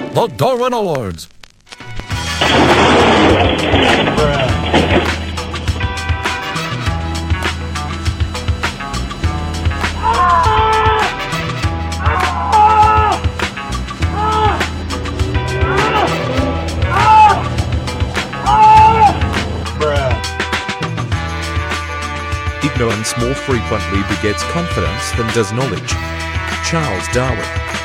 The Darwin Awards. Ignorance more frequently begets confidence than does knowledge. Charles Darwin.